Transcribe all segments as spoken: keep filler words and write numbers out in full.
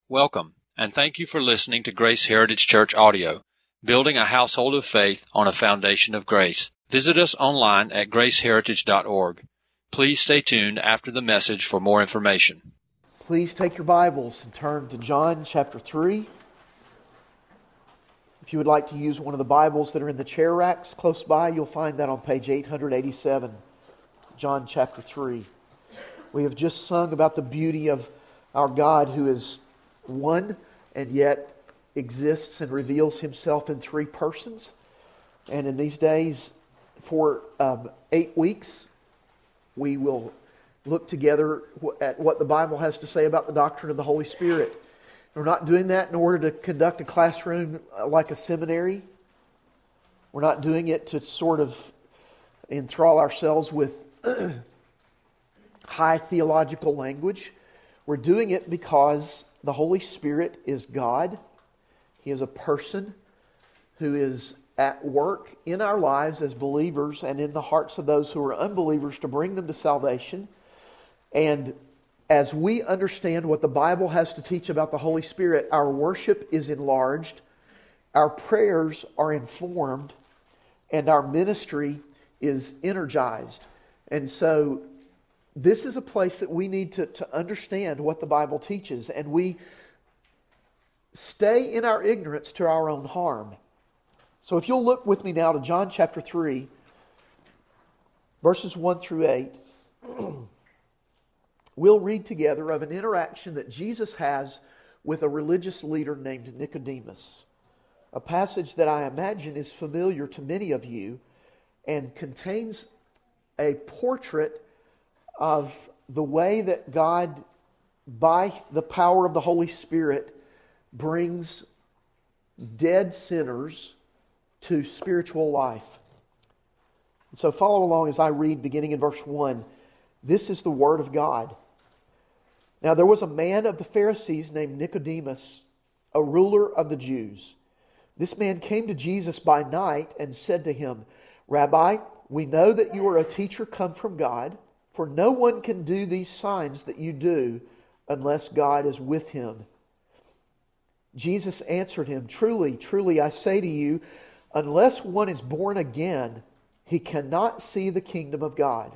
Welcome, and thank you for listening to Grace Heritage Church Audio, building a household of faith on a foundation of grace. Visit us online at grace heritage dot org. Please stay tuned after the message for more information. Please take your Bibles and turn to John chapter three. If you would like to use one of the Bibles that are in the chair racks close by, you'll find that on page eight eighty-seven, John chapter three. We have just sung about the beauty of our God who is one and yet exists and reveals Himself in three persons. And in these days, for um, eight weeks, we will look together at what the Bible has to say about the doctrine of the Holy Spirit. We're not doing that in order to conduct a classroom like a seminary. We're not doing it to sort of enthrall ourselves with high theological language. We're doing it because the Holy Spirit is God. He is a person who is at work in our lives as believers and in the hearts of those who are unbelievers to bring them to salvation. And as we understand what the Bible has to teach about the Holy Spirit, our worship is enlarged, our prayers are informed, and our ministry is energized. And so this is a place that we need to, to understand what the Bible teaches, and we stay in our ignorance to our own harm. So if you'll look with me now to John chapter three, verses one through eight, we'll read together of an interaction that Jesus has with a religious leader named Nicodemus. A passage that I imagine is familiar to many of you and contains a portrait of the way that God, by the power of the Holy Spirit, brings dead sinners to spiritual life. And so follow along as I read beginning in verse one. This is the Word of God. Now there was a man of the Pharisees named Nicodemus, a ruler of the Jews. This man came to Jesus by night and said to Him, Rabbi, we know that you are a teacher come from God, for no one can do these signs that you do unless God is with him. Jesus answered him, Truly, truly, I say to you, unless one is born again, he cannot see the kingdom of God.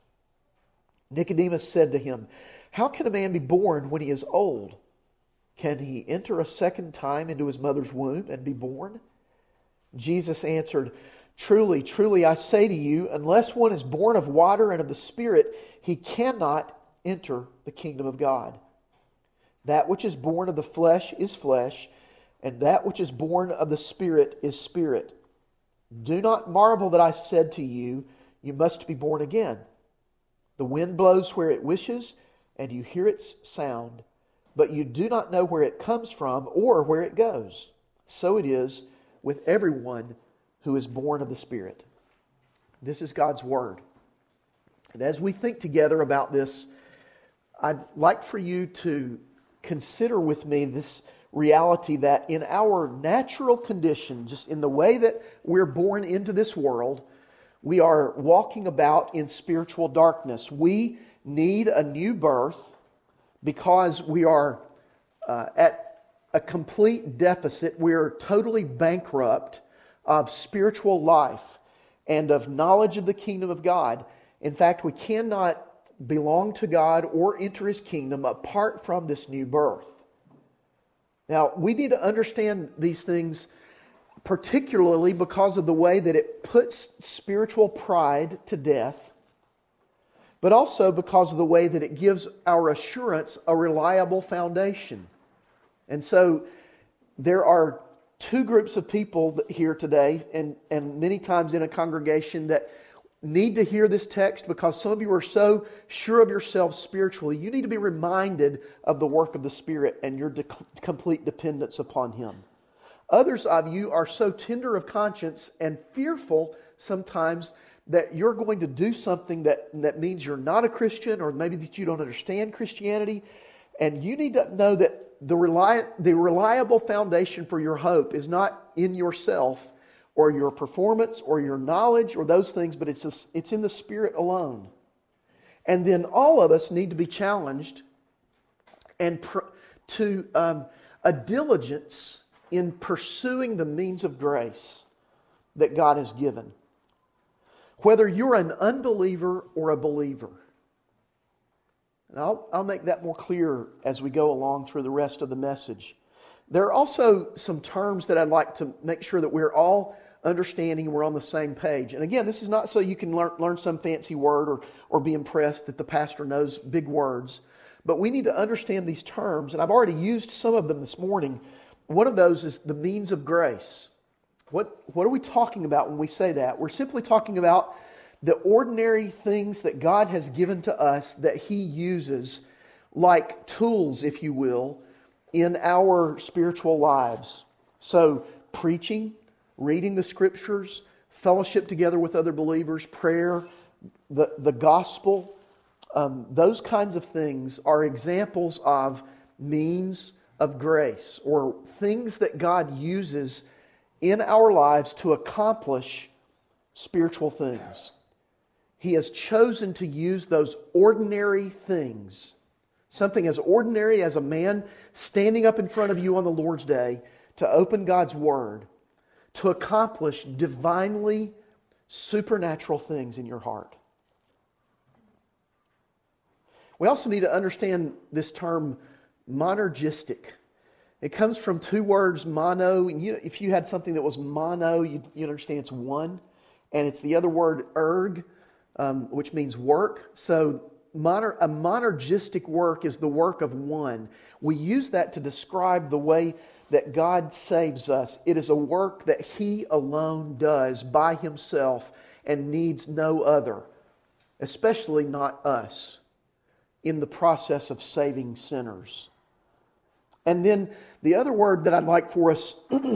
Nicodemus said to him, How can a man be born when he is old? Can he enter a second time into his mother's womb and be born? Jesus answered, Truly, truly, I say to you, unless one is born of water and of the Spirit, he cannot enter the kingdom of God. That which is born of the flesh is flesh, and that which is born of the Spirit is spirit. Do not marvel that I said to you, you must be born again. The wind blows where it wishes, and you hear its sound, but you do not know where it comes from or where it goes. So it is with everyone who is born of the Spirit. This is God's Word. And as we think together about this, I'd like for you to consider with me this reality that in our natural condition, just in the way that we're born into this world, we are walking about in spiritual darkness. We need a new birth because we are uh, at a complete deficit. We're totally bankrupt of spiritual life and of knowledge of the kingdom of God. In fact, we cannot belong to God or enter His kingdom apart from this new birth. Now, we need to understand these things particularly because of the way that it puts spiritual pride to death, but also because of the way that it gives our assurance a reliable foundation. And so there are two groups of people here today, and, and many times in a congregation, that need to hear this text because some of you are so sure of yourselves spiritually. You need to be reminded of the work of the Spirit and your de- complete dependence upon Him. Others of you are so tender of conscience and fearful sometimes that you're going to do something that, that means you're not a Christian, or maybe that you don't understand Christianity. And you need to know that the reli- the reliable foundation for your hope is not in yourself or your performance or your knowledge or those things, but it's, a, it's in the Spirit alone. And then all of us need to be challenged and pr- to um, a diligence in pursuing the means of grace that God has given. Whether you're an unbeliever or a believer. And I'll, I'll make that more clear as we go along through the rest of the message. There are also some terms that I'd like to make sure that we're all understanding and we're on the same page. And again, this is not so you can learn, learn some fancy word or, or be impressed that the pastor knows big words. But we need to understand these terms, and I've already used some of them this morning. One of those is the means of grace. What, what are we talking about when we say that? We're simply talking about the ordinary things that God has given to us that He uses like tools, if you will, in our spiritual lives. So, preaching, reading the Scriptures, fellowship together with other believers, prayer, the, the gospel, um, those kinds of things are examples of means of grace or things that God uses in our lives to accomplish spiritual things. He has chosen to use those ordinary things, something as ordinary as a man standing up in front of you on the Lord's Day to open God's Word, to accomplish divinely supernatural things in your heart. We also need to understand this term monergistic. It comes from two words, mono. And you, if you had something that was mono, you'd, you'd understand it's one. And it's the other word, erg, um, which means work. So moner, a monergistic work is the work of one. We use that to describe the way that God saves us. It is a work that He alone does by Himself and needs no other, especially not us, in the process of saving sinners. And then the other word that I'd like for us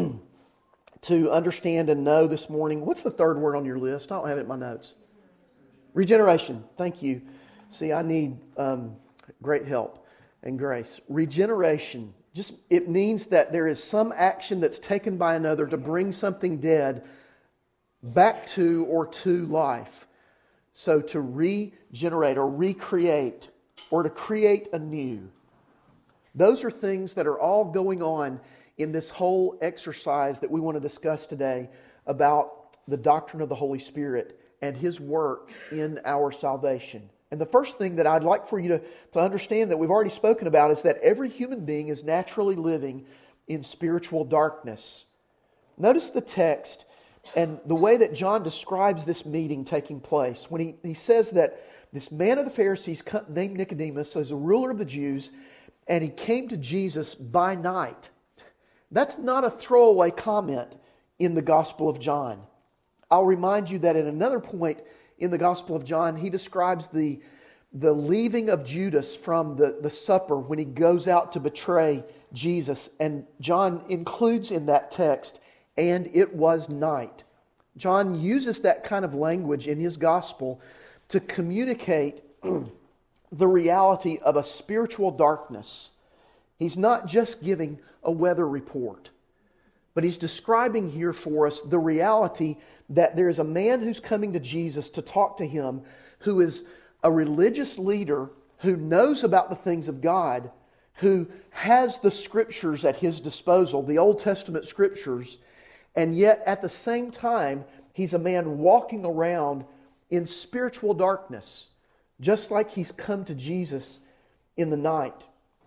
to understand and know this morning, what's the third word on your list? I don't have it in my notes. Regeneration. Thank you. See, I need um, great help and grace. Regeneration. Just it means that there is some action that's taken by another to bring something dead back to or to life. So to regenerate or recreate or to create anew. Those are things that are all going on in this whole exercise that we want to discuss today about the doctrine of the Holy Spirit and His work in our salvation. And the first thing that I'd like for you to, to understand that we've already spoken about is that every human being is naturally living in spiritual darkness. Notice the text and the way that John describes this meeting taking place. When he, he says that this man of the Pharisees named Nicodemus is a ruler of the Jews, and he came to Jesus by night. That's not a throwaway comment in the Gospel of John. I'll remind you that at another point in the Gospel of John, he describes the, the leaving of Judas from the, the supper when he goes out to betray Jesus. And John includes in that text, and it was night. John uses that kind of language in his Gospel to communicate the reality of a spiritual darkness. He's not just giving a weather report, but he's describing here for us the reality that there is a man who's coming to Jesus to talk to him who is a religious leader who knows about the things of God, who has the Scriptures at his disposal, the Old Testament Scriptures, and yet at the same time, he's a man walking around in spiritual darkness, just like he's come to Jesus in the night.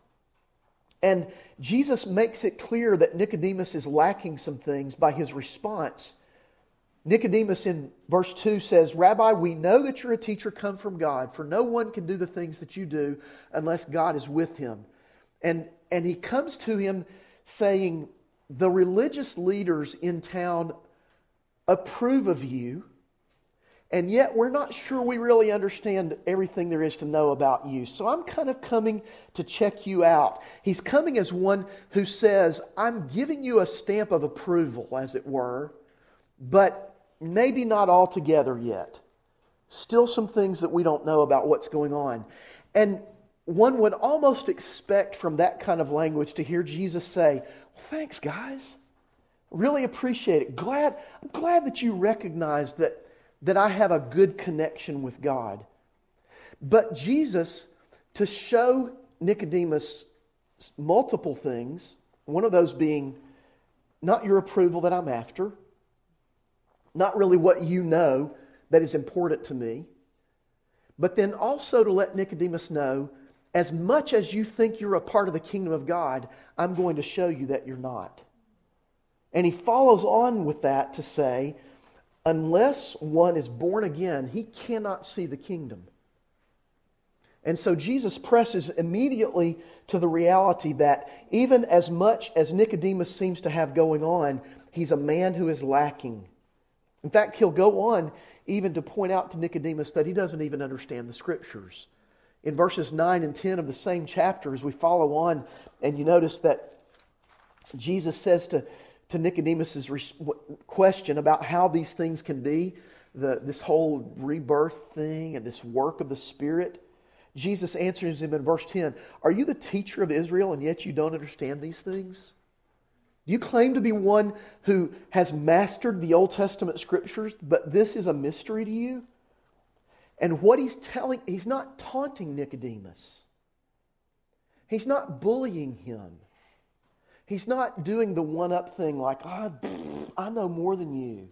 And Jesus makes it clear that Nicodemus is lacking some things by his response. Nicodemus in verse two says, "Rabbi, we know that you're a teacher come from God, for no one can do the things that you do unless God is with him." And, and he comes to him saying, the religious leaders in town approve of you, and yet we're not sure we really understand everything there is to know about you. So I'm kind of coming to check you out. He's coming as one who says, I'm giving you a stamp of approval, as it were, but maybe not altogether yet. Still some things that we don't know about what's going on. And one would almost expect from that kind of language to hear Jesus say, well, thanks, guys. Really appreciate it. Glad, I'm glad that you recognize that that I have a good connection with God. But Jesus, to show Nicodemus multiple things, one of those being not your approval that I'm after, not really what you know that is important to me, but then also to let Nicodemus know, as much as you think you're a part of the kingdom of God, I'm going to show you that you're not. And he follows on with that to say, unless one is born again, he cannot see the kingdom. And so Jesus presses immediately to the reality that even as much as Nicodemus seems to have going on, he's a man who is lacking. In fact, he'll go on even to point out to Nicodemus that he doesn't even understand the Scriptures. In verses nine and ten of the same chapter, as we follow on, and you notice that Jesus says to, to Nicodemus' question about how these things can be, the, this whole rebirth thing and this work of the Spirit, Jesus answers him in verse ten, "Are you the teacher of Israel and yet you don't understand these things? Do you claim to be one who has mastered the Old Testament Scriptures, but this is a mystery to you?" And what he's telling, he's not taunting Nicodemus. He's not bullying him. He's not doing the one-up thing like, ah, I know more than you.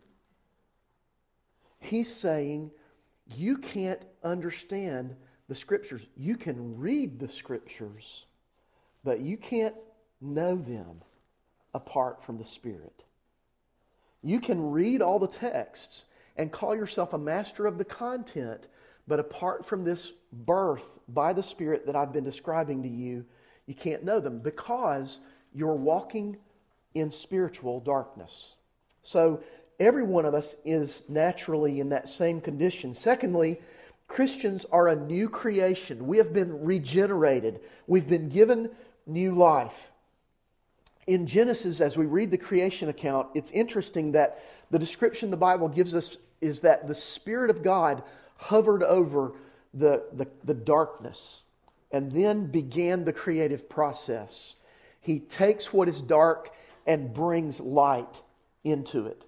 He's saying, you can't understand the Scriptures. You can read the Scriptures, but you can't know them apart from the Spirit. You can read all the texts and call yourself a master of the content, but apart from this birth by the Spirit that I've been describing to you, you can't know them because you're walking in spiritual darkness. So every one of us is naturally in that same condition. Secondly, Christians are a new creation. We have been regenerated. We've been given new life. In Genesis, as we read the creation account, it's interesting that the description the Bible gives us is that the Spirit of God hovered over the, the, the darkness and then began the creative process. He takes what is dark and brings light into it.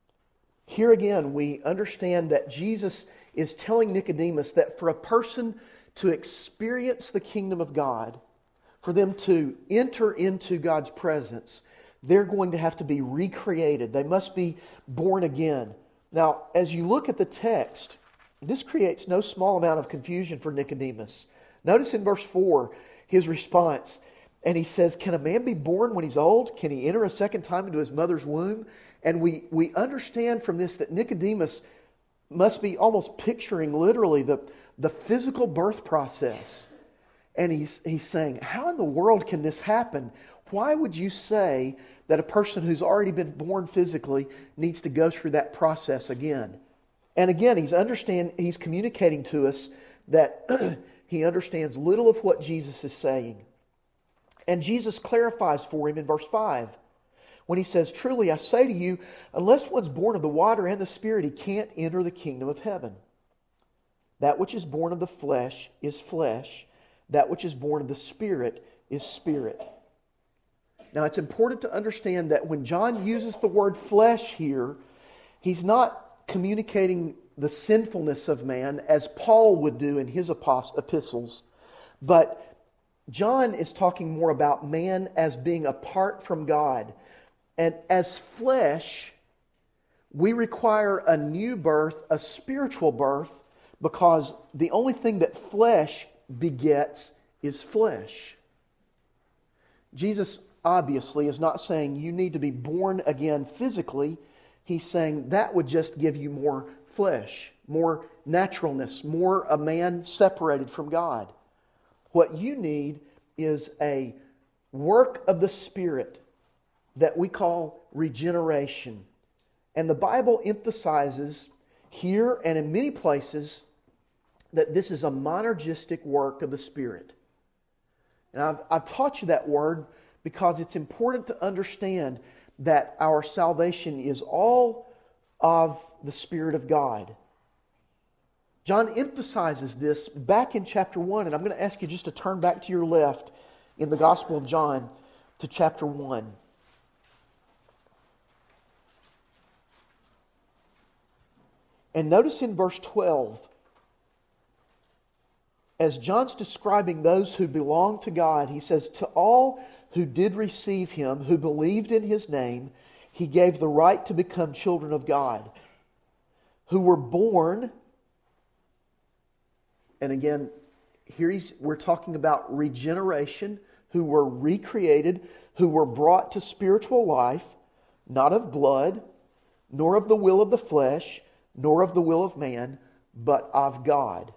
Here again, we understand that Jesus is telling Nicodemus that for a person to experience the kingdom of God, for them to enter into God's presence, they're going to have to be recreated. They must be born again. Now, as you look at the text, this creates no small amount of confusion for Nicodemus. Notice in verse four, his response. And he says, can a man be born when he's old? Can he enter a second time into his mother's womb? And we, we understand from this that Nicodemus must be almost picturing literally the, the physical birth process. And he's, he's saying, how in the world can this happen? Why would you say that a person who's already been born physically needs to go through that process again? And again, he's understand he's communicating to us that he understands little of what Jesus is saying. And Jesus clarifies for him in verse five when he says, truly I say to you, unless one's born of the water and the Spirit, he can't enter the kingdom of heaven. That which is born of the flesh is flesh. That which is born of the Spirit is spirit. Now it's important to understand that when John uses the word flesh here, he's not communicating the sinfulness of man as Paul would do in his epistles, but John is talking more about man as being apart from God. And as flesh, we require a new birth, a spiritual birth, because the only thing that flesh begets is flesh. Jesus obviously is not saying you need to be born again physically. He's saying that would just give you more flesh, more naturalness, more a man separated from God. What you need is a work of the Spirit that we call regeneration. And the Bible emphasizes here and in many places that this is a monergistic work of the Spirit. And I've, I've taught you that word because it's important to understand that our salvation is all of the Spirit of God. John emphasizes this back in chapter one, and I'm going to ask you just to turn back to your left in the Gospel of John to chapter one. And notice in verse twelve, as John's describing those who belong to God, he says, to all who did receive Him, who believed in His name, He gave the right to become children of God, who were born, and again, here he's, we're talking about regeneration, who were recreated, who were brought to spiritual life, not of blood, nor of the will of the flesh, nor of the will of man, but of God.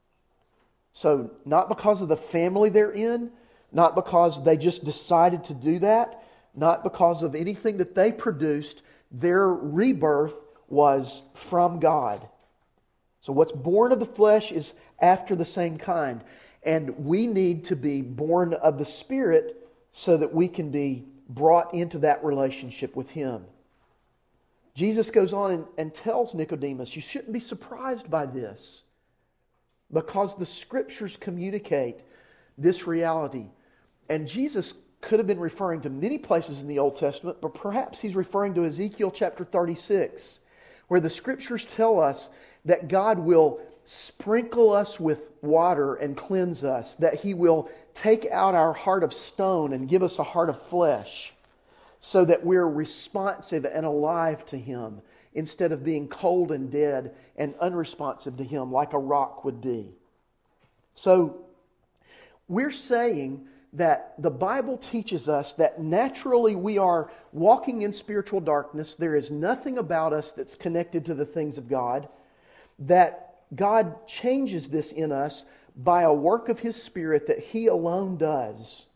So, not because of the family they're in, not because they just decided to do that, not because of anything that they produced, their rebirth was from God. So what's born of the flesh is after the same kind. And we need to be born of the Spirit so that we can be brought into that relationship with Him. Jesus goes on and, and tells Nicodemus, you shouldn't be surprised by this, because the Scriptures communicate this reality. And Jesus could have been referring to many places in the Old Testament, but perhaps He's referring to Ezekiel chapter thirty-six, where the Scriptures tell us that God will sprinkle us with water and cleanse us, that He will take out our heart of stone and give us a heart of flesh, so that we're responsive and alive to Him, instead of being cold and dead and unresponsive to Him like a rock would be. So, we're saying that the Bible teaches us that naturally we are walking in spiritual darkness. There is nothing about us that's connected to the things of God. That God changes this in us by a work of His Spirit that He alone does.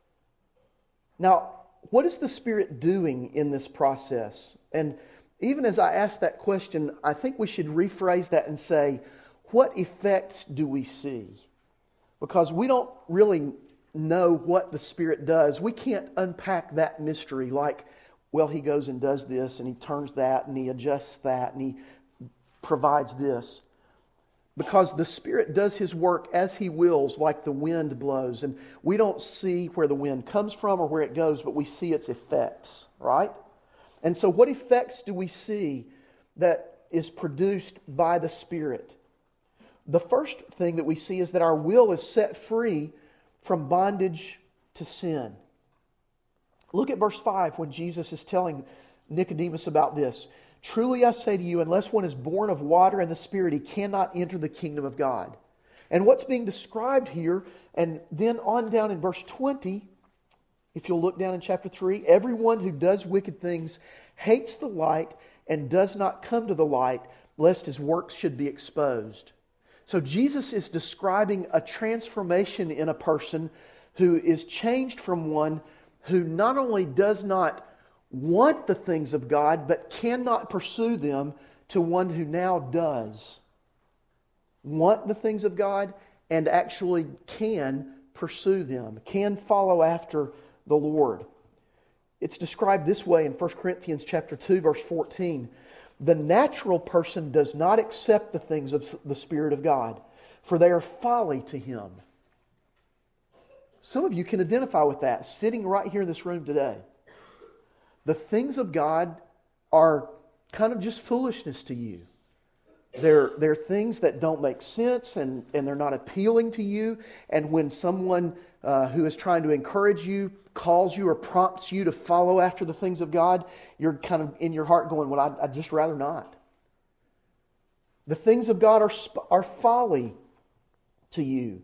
Now, what is the Spirit doing in this process? And even as I ask that question, I think we should rephrase that and say, what effects do we see? Because we don't really know what the Spirit does. We can't unpack that mystery like, well, He goes and does this, and He turns that, and He adjusts that, and He provides this. Because the Spirit does His work as He wills, like the wind blows. And we don't see where the wind comes from or where it goes, but we see its effects, right? And so what effects do we see that is produced by the Spirit? The first thing that we see is that our will is set free from bondage to sin. Look at verse five when Jesus is telling Nicodemus about this. Truly I say to you, unless one is born of water and the Spirit, he cannot enter the kingdom of God. And what's being described here, and then on down in verse twenty, if you'll look down in chapter three, everyone who does wicked things hates the light and does not come to the light, lest his works should be exposed. So Jesus is describing a transformation in a person who is changed from one who not only does not want the things of God, but cannot pursue them, to one who now does want the things of God and actually can pursue them, can follow after the Lord. It's described this way in First Corinthians chapter two, verse fourteen. The natural person does not accept the things of the Spirit of God, for they are folly to him. Some of you can identify with that, sitting right here in this room today. The things of God are kind of just foolishness to you. They're, they're things that don't make sense, and, and they're not appealing to you. And when someone uh, who is trying to encourage you calls you or prompts you to follow after the things of God, you're kind of in your heart going, well, I'd, I'd just rather not. The things of God are, are folly to you.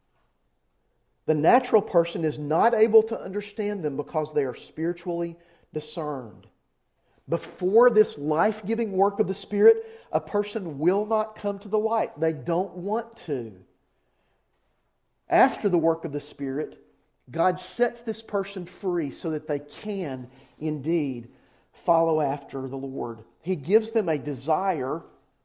The natural person is not able to understand them because they are spiritually discerned. Before this life-giving work of the Spirit, a person will not come to the light. They don't want to. After the work of the Spirit, God sets this person free so that they can indeed follow after the Lord. He gives them a desire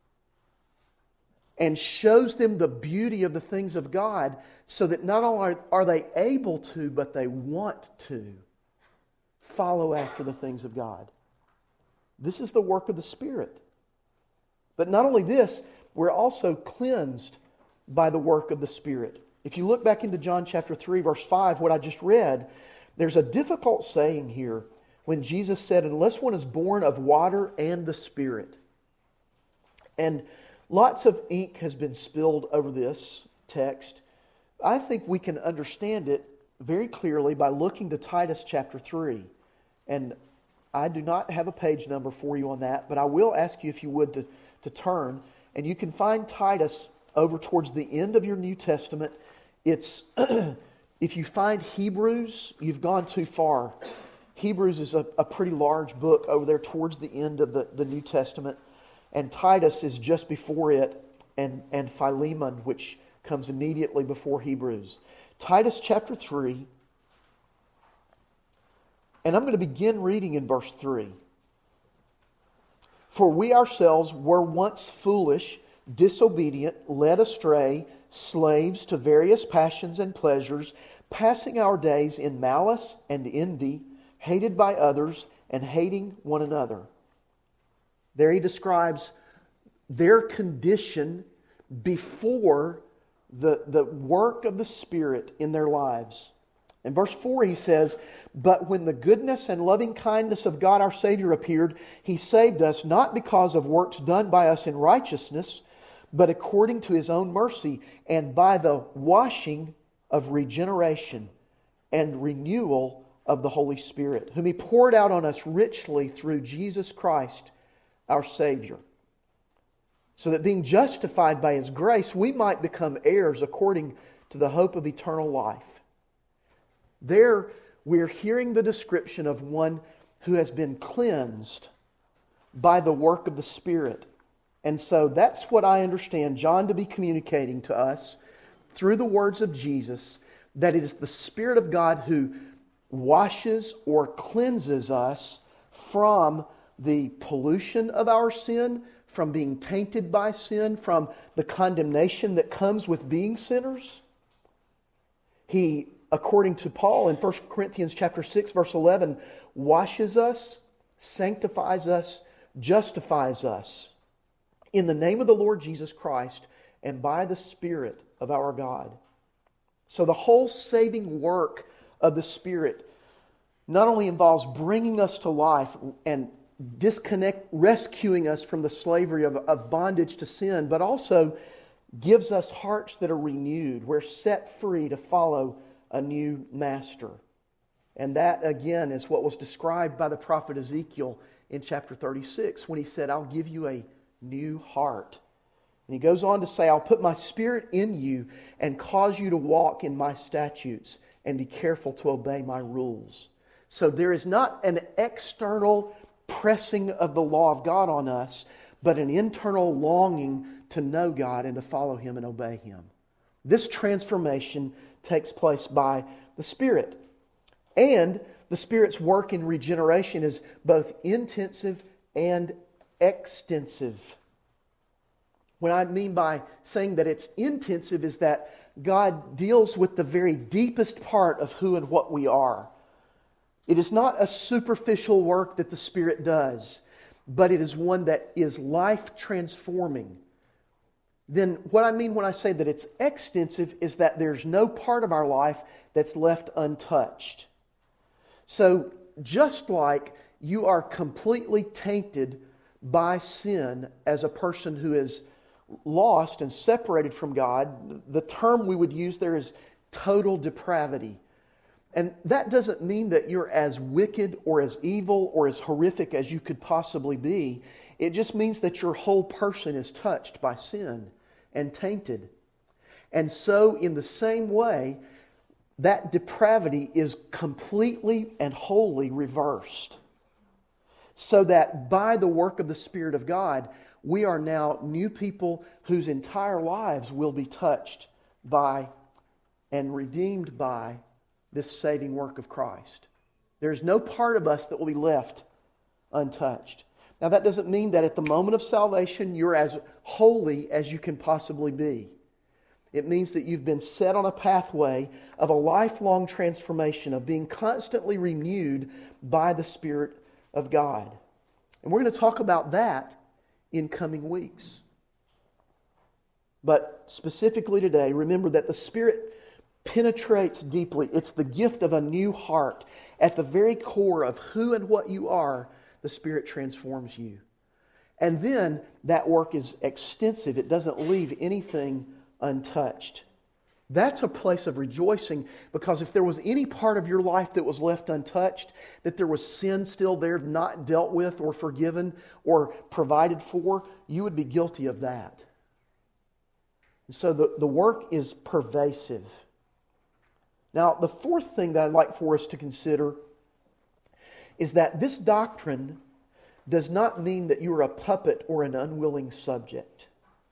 and shows them the beauty of the things of God, so that not only are they able to, but they want to follow after the things of God. This is the work of the Spirit. But not only this, we're also cleansed by the work of the Spirit. If you look back into John chapter three, verse five, what I just read, there's a difficult saying here when Jesus said, unless one is born of water and the Spirit. And lots of ink has been spilled over this text. I think we can understand it very clearly by looking to Titus chapter three. And I do not have a page number for you on that, but I will ask you if you would to, to turn. And you can find Titus over towards the end of your New Testament. It's if you find Hebrews, you've gone too far. Hebrews is a, a pretty large book over there towards the end of the, the New Testament. And Titus is just before it, and, and Philemon, which comes immediately before Hebrews. Titus chapter three. And I'm going to begin reading in verse three. For we ourselves were once foolish, disobedient, led astray, slaves to various passions and pleasures, passing our days in malice and envy, hated by others and hating one another. There he describes their condition before the, the work of the Spirit in their lives. In verse four he says, But when the goodness and loving kindness of God our Savior appeared, He saved us not because of works done by us in righteousness, but according to His own mercy, and by the washing of regeneration and renewal of the Holy Spirit, whom He poured out on us richly through Jesus Christ our Savior, so that being justified by His grace, we might become heirs according to the hope of eternal life. There we're hearing the description of one who has been cleansed by the work of the Spirit. And so that's what I understand John to be communicating to us through the words of Jesus, that it is the Spirit of God who washes or cleanses us from the pollution of our sin, from being tainted by sin, from the condemnation that comes with being sinners. He, according to Paul in First Corinthians chapter six, verse eleven, washes us, sanctifies us, justifies us in the name of the Lord Jesus Christ and by the Spirit of our God. So the whole saving work of the Spirit not only involves bringing us to life and disconnect, rescuing us from the slavery of, of bondage to sin, but also gives us hearts that are renewed. We're set free to follow a new master. And that, again, is what was described by the prophet Ezekiel in chapter thirty-six when he said, I'll give you a new heart. And he goes on to say, I'll put my Spirit in you and cause you to walk in my statutes and be careful to obey my rules. So there is not an external pressing of the law of God on us, but an internal longing to know God and to follow Him and obey Him. This transformation takes place by the Spirit. And the Spirit's work in regeneration is both intensive and extensive. What I mean by saying that it's intensive is that God deals with the very deepest part of who and what we are. It is not a superficial work that the Spirit does, but it is one that is life-transforming. Then what I mean when I say that it's extensive is that there's no part of our life that's left untouched. So just like you are completely tainted by sin as a person who is lost and separated from God, the term we would use there is total depravity. And that doesn't mean that you're as wicked or as evil or as horrific as you could possibly be. It just means that your whole person is touched by sin and tainted. And so in the same way, that depravity is completely and wholly reversed. So that by the work of the Spirit of God, we are now new people whose entire lives will be touched by and redeemed by this saving work of Christ. There's no part of us that will be left untouched. Now that doesn't mean that at the moment of salvation you're as holy as you can possibly be. It means that you've been set on a pathway of a lifelong transformation, of being constantly renewed by the Spirit of God. And we're going to talk about that in coming weeks. But specifically today, remember that the Spirit penetrates deeply. It's the gift of a new heart. At the very core of who and what you are, the Spirit transforms you. And then that work is extensive. It doesn't leave anything untouched. That's a place of rejoicing, because if there was any part of your life that was left untouched, that there was sin still there, not dealt with or forgiven or provided for, you would be guilty of that. And so the, the work is pervasive. Now, the fourth thing that I'd like for us to consider is that this doctrine does not mean that you are a puppet or an unwilling subject.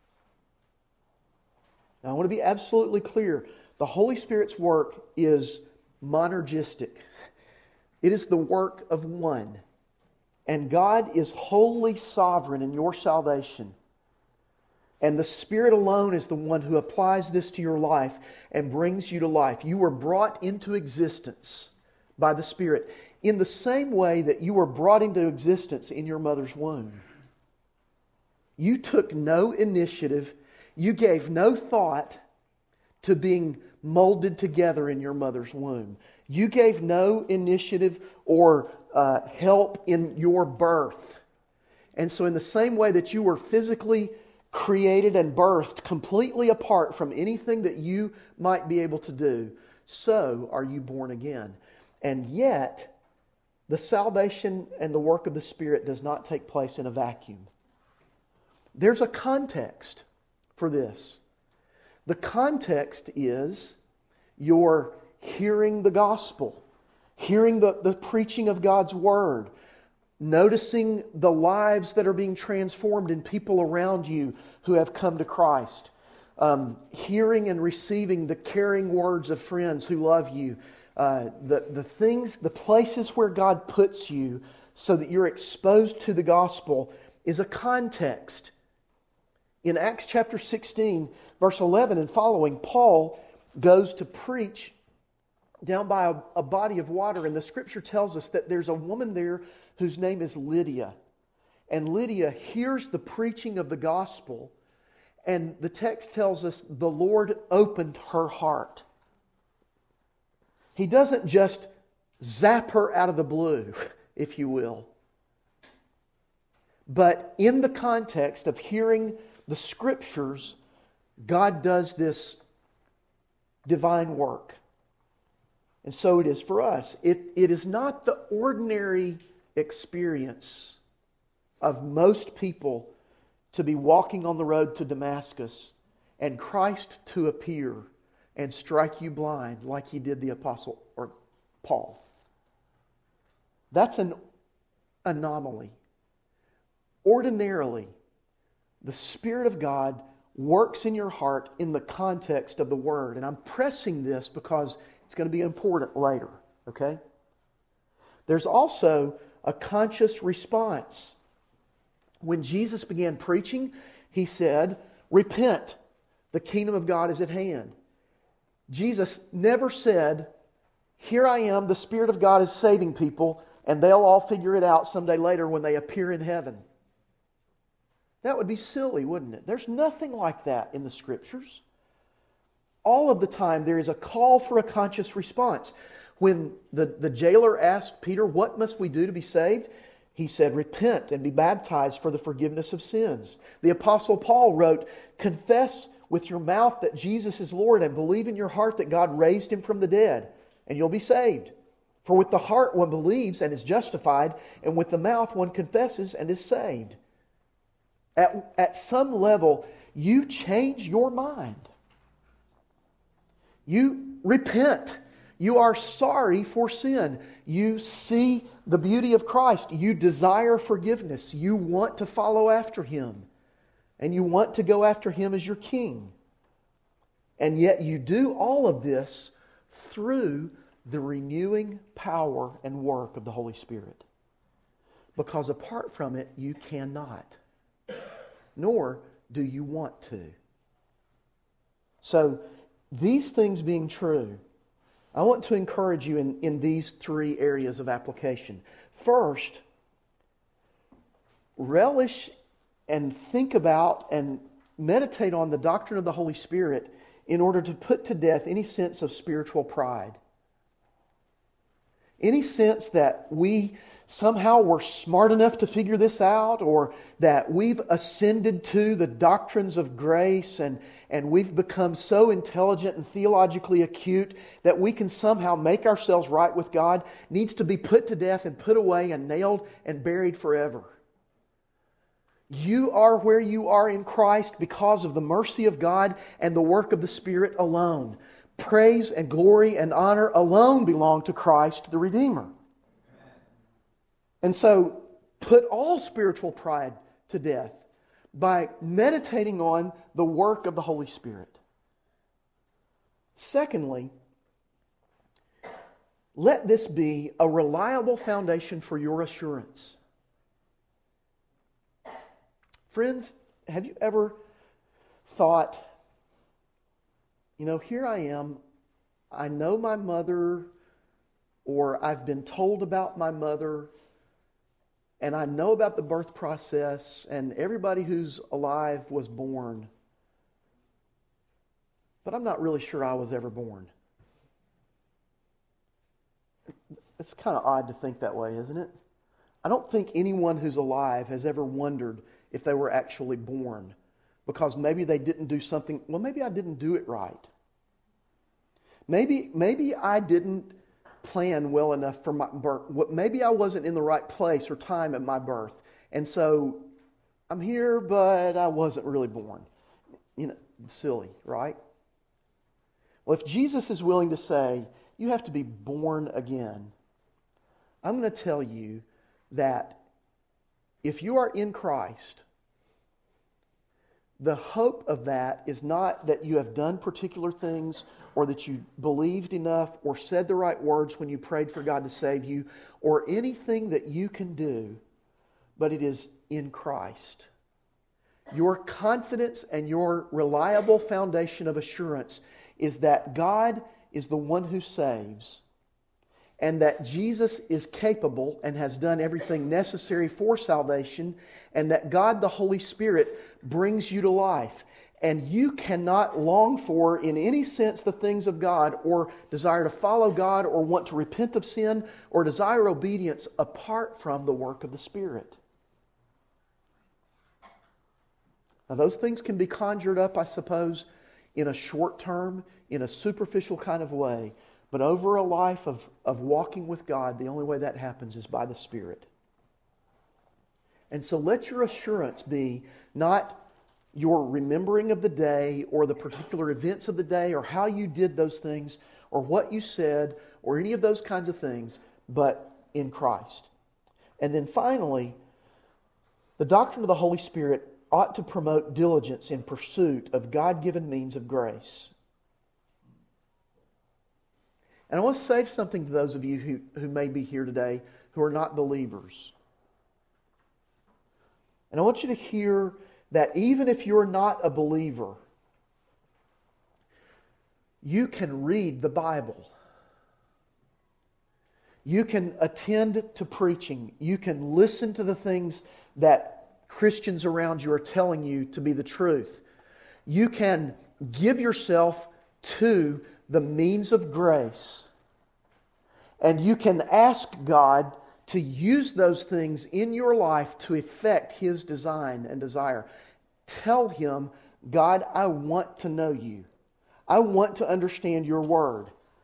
Now, I want to be absolutely clear. The Holy Spirit's work is monergistic. It is the work of one. And God is wholly sovereign in your salvation. And the Spirit alone is the one who applies this to your life and brings you to life. You were brought into existence by the Spirit in the same way that you were brought into existence in your mother's womb. You took no initiative. You gave no thought to being molded together in your mother's womb. You gave no initiative or uh, help in your birth. And so in the same way that you were physically created and birthed completely apart from anything that you might be able to do, so are you born again. And yet, the salvation and the work of the Spirit does not take place in a vacuum. There's a context for this. The context is your hearing the gospel, hearing the, the preaching of God's Word, noticing the lives that are being transformed in people around you who have come to Christ, um, hearing and receiving the caring words of friends who love you, uh, the, the things, the places where God puts you so that you're exposed to the gospel is a context. In Acts chapter sixteen, verse eleven and following, Paul goes to preach down by a, a body of water, and the Scripture tells us that there's a woman there whose name is Lydia. And Lydia hears the preaching of the gospel, and the text tells us the Lord opened her heart. He doesn't just zap her out of the blue, if you will. But in the context of hearing the Scriptures, God does this divine work. And so it is for us. It, it is not the ordinary experience of most people to be walking on the road to Damascus and Christ to appear and strike you blind like He did the Apostle or Paul. That's an anomaly. Ordinarily, the Spirit of God works in your heart in the context of the Word. And I'm pressing this because it's going to be important later, okay? There's also a conscious response. When Jesus began preaching, He said, "Repent, the kingdom of God is at hand." Jesus never said, "Here I am, the Spirit of God is saving people, and they'll all figure it out someday later when they appear in heaven." That would be silly, wouldn't it? There's nothing like that in the Scriptures. All of the time there is a call for a conscious response. When the, the jailer asked Peter, "What must we do to be saved?" he said, "Repent and be baptized for the forgiveness of sins." The Apostle Paul wrote, "Confess with your mouth that Jesus is Lord and believe in your heart that God raised Him from the dead, and you'll be saved. For with the heart one believes and is justified, and with the mouth one confesses and is saved." At, at some level, you change your mind. You repent. You are sorry for sin. You see the beauty of Christ. You desire forgiveness. You want to follow after Him. And you want to go after Him as your King. And yet you do all of this through the renewing power and work of the Holy Spirit. Because apart from it, you cannot. Nor do you want to. So, these things being true, I want to encourage you in, in these three areas of application. First, relish and think about and meditate on the doctrine of the Holy Spirit in order to put to death any sense of spiritual pride. Any sense that we somehow we're smart enough to figure this out, or that we've ascended to the doctrines of grace and, and we've become so intelligent and theologically acute that we can somehow make ourselves right with God, needs to be put to death and put away and nailed and buried forever. You are where you are in Christ because of the mercy of God and the work of the Spirit alone. Praise and glory and honor alone belong to Christ the Redeemer. And so, put all spiritual pride to death by meditating on the work of the Holy Spirit. Secondly, let this be a reliable foundation for your assurance. Friends, have you ever thought, you know, here I am, I know my mother, or I've been told about my mother, and I know about the birth process, and everybody who's alive was born. But I'm not really sure I was ever born. It's kind of odd to think that way, isn't it? I don't think anyone who's alive has ever wondered if they were actually born, because maybe they didn't do something, well, maybe I didn't do it right. Maybe, maybe I didn't plan well enough for my birth. Maybe I wasn't in the right place or time at my birth. And so I'm here, but I wasn't really born. You know, silly, right? Well, if Jesus is willing to say, you have to be born again, I'm going to tell you that if you are in Christ, the hope of that is not that you have done particular things or that you believed enough or said the right words when you prayed for God to save you or anything that you can do, but it is in Christ. Your confidence and your reliable foundation of assurance is that God is the one who saves, and that Jesus is capable and has done everything necessary for salvation, and that God the Holy Spirit brings you to life. And you cannot long for, in any sense, the things of God, or desire to follow God, or want to repent of sin, or desire obedience apart from the work of the Spirit. Now, those things can be conjured up, I suppose, in a short term, in a superficial kind of way. But over a life of, of walking with God, the only way that happens is by the Spirit. And so let your assurance be not your remembering of the day or the particular events of the day or how you did those things or what you said or any of those kinds of things, but in Christ. And then finally, the doctrine of the Holy Spirit ought to promote diligence in pursuit of God-given means of grace. And I want to say something to those of you who, who may be here today who are not believers. And I want you to hear that even if you're not a believer, you can read the Bible. You can attend to preaching. You can listen to the things that Christians around you are telling you to be the truth. You can give yourself to the means of grace. And you can ask God to use those things in your life to effect His design and desire. Tell Him, God, I want to know You. I want to understand Your Word.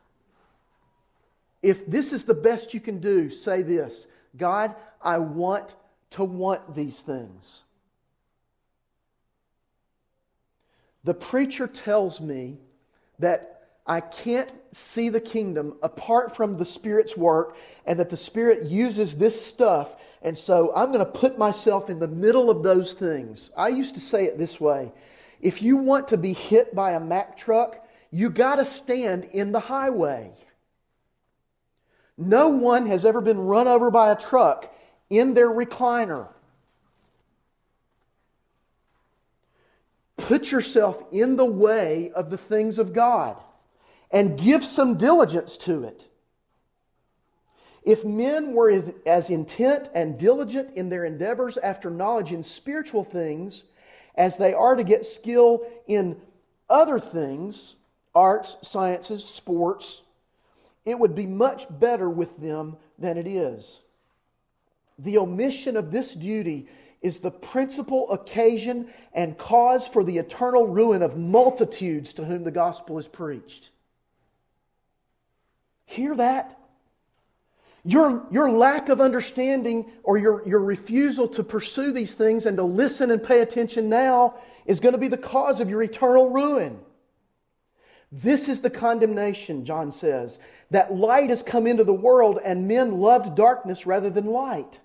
If this is the best you can do, say this, God, I want to want these things. The preacher tells me that I can't see the kingdom apart from the Spirit's work, and that the Spirit uses this stuff, and so I'm going to put myself in the middle of those things. I used to say it this way: if you want to be hit by a Mack truck, you got to stand in the highway. No one has ever been run over by a truck in their recliner. Put yourself in the way of the things of God and give some diligence to it. If men were as, as intent and diligent in their endeavors after knowledge in spiritual things as they are to get skill in other things, arts, sciences, sports, it would be much better with them than it is. the omission of this duty is the principal occasion and cause for the eternal ruin of multitudes to whom the gospel is preached. Hear that? Your, your lack of understanding or your, your refusal to pursue these things and to listen and pay attention now is going to be the cause of your eternal ruin. This is the condemnation, John says, that light has come into the world and men loved darkness rather than light.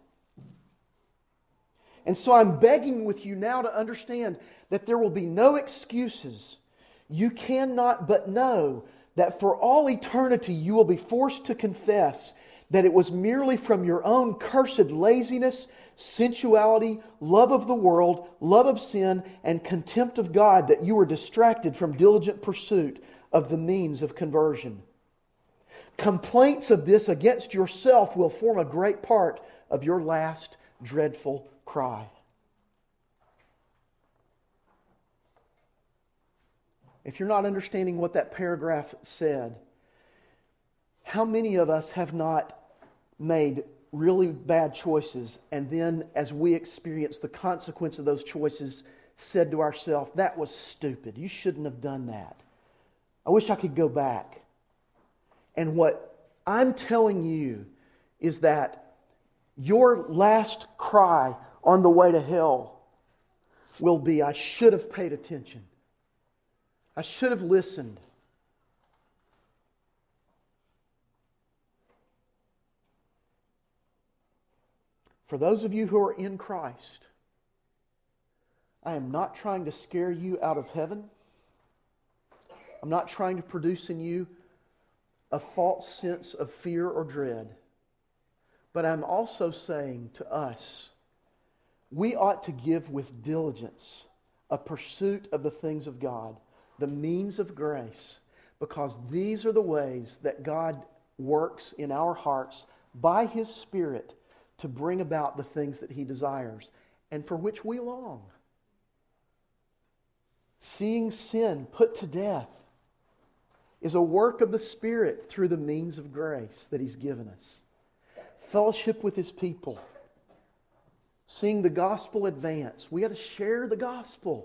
And so I'm begging with you now to understand that there will be no excuses. You cannot but know that for all eternity you will be forced to confess that it was merely from your own cursed laziness, sensuality, love of the world, love of sin, and contempt of God that you were distracted from diligent pursuit of the means of conversion. Complaints of this against yourself will form a great part of your last dreadful cry. If you're not understanding what that paragraph said, how many of us have not made really bad choices and then as we experience the consequence of those choices said to ourselves, that was stupid. You shouldn't have done that. I wish I could go back. And what I'm telling you is that your last cry on the way to hell will be, I should have paid attention. I should have listened. For those of you who are in Christ, I am not trying to scare you out of heaven. I'm not trying to produce in you a false sense of fear or dread. But I'm also saying to us, we ought to give with diligence a pursuit of the things of God, the means of grace, because these are the ways that God works in our hearts by His Spirit to bring about the things that He desires and for which we long. Seeing sin put to death is a work of the Spirit through the means of grace that He's given us. Fellowship with His people. Seeing the gospel advance. We got to share the gospel.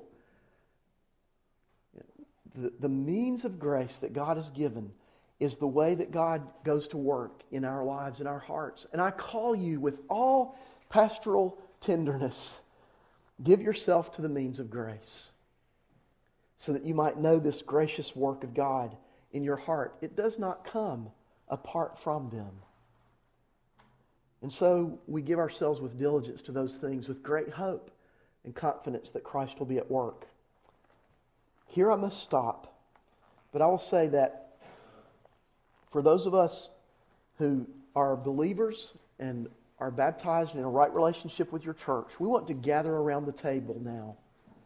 The, the means of grace that God has given is the way that God goes to work in our lives, in our hearts. And I call you with all pastoral tenderness, give yourself to the means of grace so that you might know this gracious work of God in your heart. It does not come apart from them. And so we give ourselves with diligence to those things with great hope and confidence that Christ will be at work. Here I must stop, but I will say that for those of us who are believers and are baptized in a right relationship with your church, we want to gather around the table now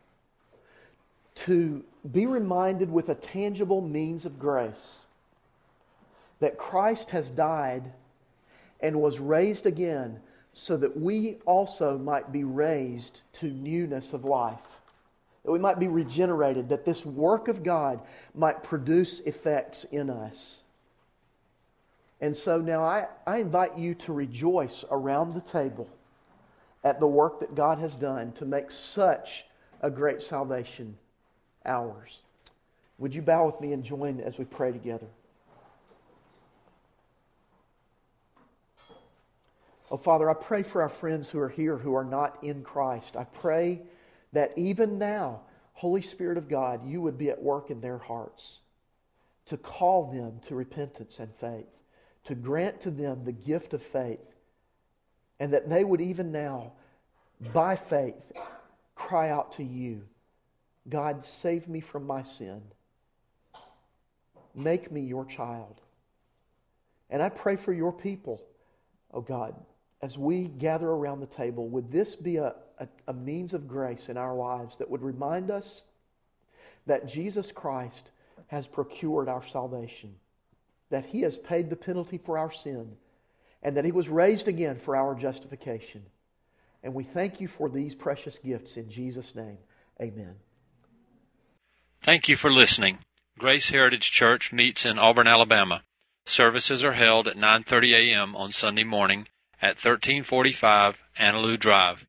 to be reminded with a tangible means of grace that Christ has died and was raised again so that we also might be raised to newness of life. That we might be regenerated, that this work of God might produce effects in us. And so now I, I invite you to rejoice around the table at the work that God has done to make such a great salvation ours. Would you bow with me and join as we pray together? Oh, Father, I pray for our friends who are here who are not in Christ. I pray that even now, Holy Spirit of God, you would be at work in their hearts to call them to repentance and faith, to grant to them the gift of faith, and that they would even now, by faith, cry out to you, God, save me from my sin. Make me your child. And I pray for your people, oh God, as we gather around the table, would this be a, a, a means of grace in our lives that would remind us that Jesus Christ has procured our salvation, that He has paid the penalty for our sin, and that He was raised again for our justification. And we thank you for these precious gifts in Jesus' name. Amen. Thank you for listening. Grace Heritage Church meets in Auburn, Alabama. Services are held at nine thirty a.m. on Sunday morning at thirteen forty-five Annaloo Drive,